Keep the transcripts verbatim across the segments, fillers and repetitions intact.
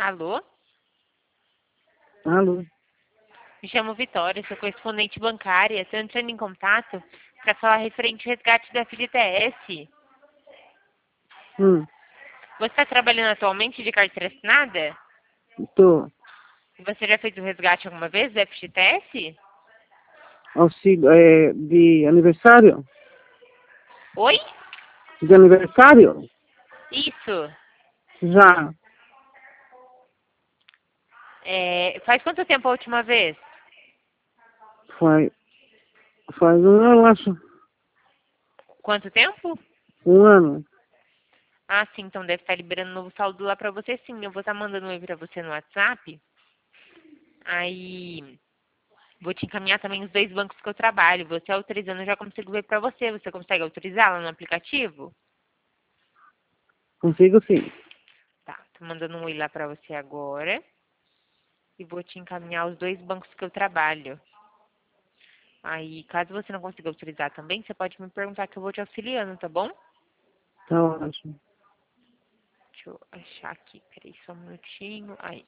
Alô? Alô? Me chamo Vitória, sou correspondente bancária. Estou entrando em contato para falar referente ao resgate da F G T S. Hum, Você está trabalhando atualmente de carteira assinada? tô. Você já fez o resgate alguma vez da F G T S? Auxílio, é, de aniversário? Oi? De aniversário? Isso. Já. É, faz quanto tempo a última vez? Faz, faz um ano, acho. Quanto tempo? Um ano. Ah, sim, então deve estar liberando novo saldo lá para você, sim. Eu vou estar mandando um e-mail para você no WhatsApp. Aí vou te encaminhar também os dois bancos que eu trabalho. Você autorizando, eu já consigo ver para você. Você consegue autorizar lá no aplicativo? Consigo sim. Tá, tô mandando um oi lá para você agora. E vou te encaminhar os dois bancos que eu trabalho. Aí, caso você não consiga autorizar também, você pode me perguntar que eu vou te auxiliando, tá bom? Tá ótimo. Deixa eu achar aqui, peraí só um minutinho. Aí.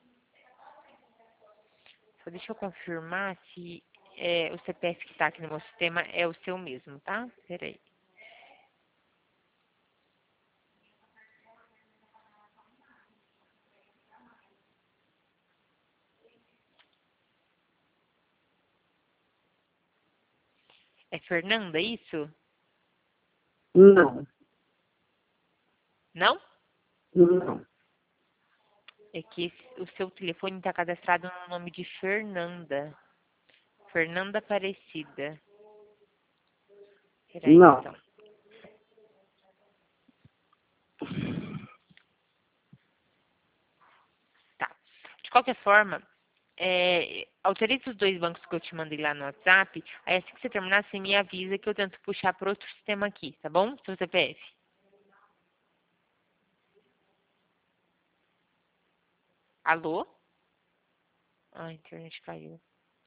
Só deixa eu confirmar se é, o C P F que tá aqui no meu sistema é o seu mesmo, tá? Peraí. É Fernanda, isso? Não. Não? Não. É que esse- o seu telefone tá cadastrado no nome de Fernanda. Fernanda Aparecida. Peraí, Não. então. Tá. De qualquer forma, é, autorize os dois bancos que eu te mandei lá no WhatsApp. Aí assim que você terminar, você me avisa que eu tento puxar para outro sistema aqui, tá bom? Seu C P F. Alô? Ah, a internet caiu.